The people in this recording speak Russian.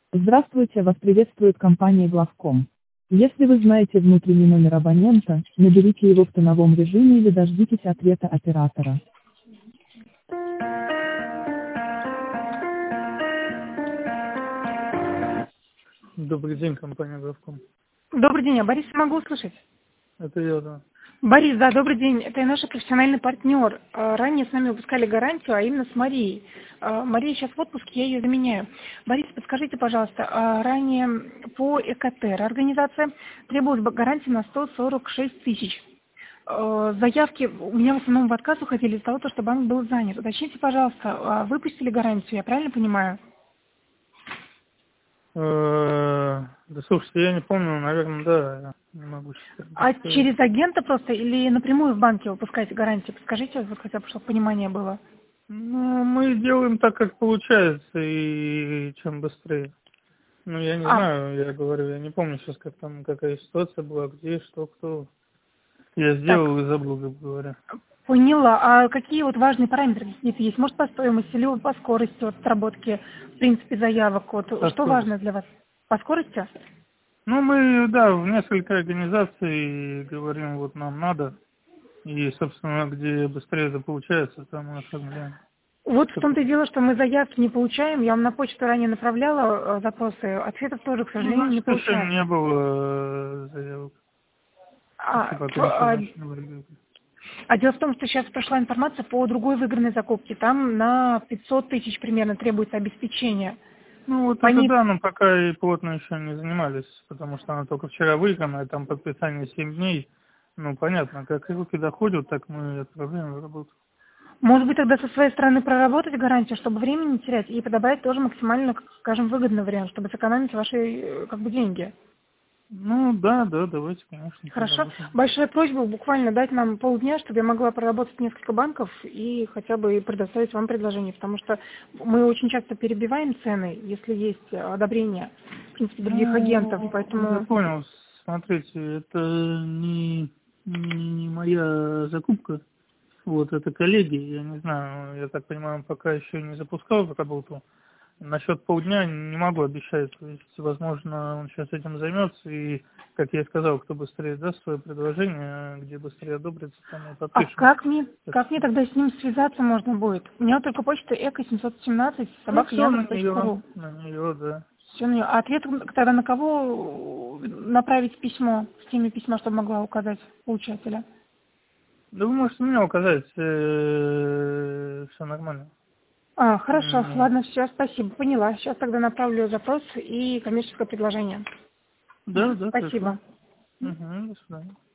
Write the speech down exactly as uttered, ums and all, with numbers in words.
Здравствуйте, вас приветствует компания Главком. Если вы знаете внутренний номер абонента, наберите его в тоновом режиме или дождитесь ответа оператора. Добрый день, компания Главком. Добрый день, я Бориса могу услышать? Это я, да. Борис, да, добрый день. Это наш профессиональный партнер. А, Ранее с нами выпускали гарантию, а именно с Марией. А, Мария сейчас в отпуске, я ее заменяю. Борис, подскажите, пожалуйста, а ранее по ЭКТР организация требовалась бы гарантия на сто сорок шесть тысяч. А, Заявки у меня в основном в отказ уходили из-за того, что банк был занят. Уточните, пожалуйста, а выпустили гарантию, я правильно понимаю? Э, Да слушайте, я не помню, наверное, да, я не могу сейчас. А сказать. через агента просто или напрямую в банке выпускаете гарантию? Подскажите, вот хотя бы, чтобы понимание было. Ну, мы делаем так, как получается, и чем быстрее. Ну, я не А, знаю, я говорю, я не помню сейчас, как там, какая ситуация была, где, что, кто. Я так, сделал и забыл, грубо говоря. поняла. А какие вот важные параметры какие-то есть? Может, по стоимости или вот по скорости вот, отработки, в принципе, заявок? Вот, По что скорости. важно для вас? По скорости? Ну, мы, да, в несколько организаций говорим, вот нам надо. И, собственно, где быстрее это получается, там мы оформляем. Вот в том-то и дело, что мы заявки не получаем. Я вам на почту ранее направляла э, запросы. Ответов тоже, к Ну, сожалению, не значит, еще получаем. не было э, заявок. Если А, пока п- а, информации не было. а дело в том, что сейчас пришла информация по другой выигранной закупке. Там на пятьсот тысяч примерно требуется обеспечение. Ну, вот По это ней... да, но пока и плотно еще не занимались, потому что она только вчера выиграна, и там подписание семь дней. Ну, понятно, как руки доходят, так мы отправляем в работу. Может быть, тогда со своей стороны проработать гарантию, чтобы времени не терять, и подобрать тоже максимально, скажем, выгодный вариант, чтобы сэкономить ваши э, как бы, деньги. Ну, да, да, давайте, конечно, Хорошо. проработаем. Большая просьба буквально дать нам полдня, чтобы я могла проработать несколько банков и хотя бы предоставить вам предложение, потому что мы очень часто перебиваем цены, если есть одобрение, в принципе, других агентов, Ну, я поэтому... понял, смотрите, это не, не, не моя закупка. Вот, это коллеги, я не знаю, я так понимаю, пока еще не запускал в работу. Насчет полдня не могу обещать, то есть, возможно, он сейчас этим займется, и, как я и сказал, кто быстрее даст свое предложение, где быстрее одобрится, там и А подпишем. как мне, Так как мне что, тогда с ним связаться можно будет? У меня только почта эко семьсот семнадцать ну, собака все на яндекс точка нее, ру. на нее, да. Все, ну, а ответ тогда на кого направить письмо, в теме письма, чтобы могла указать получателя? Да вы можете меня указать, все нормально. А, хорошо, М, ладно, все, спасибо, поняла. Сейчас тогда направлю запрос и коммерческое предложение. Да, Мгм, да, хорошо. спасибо. Угу, до свидания.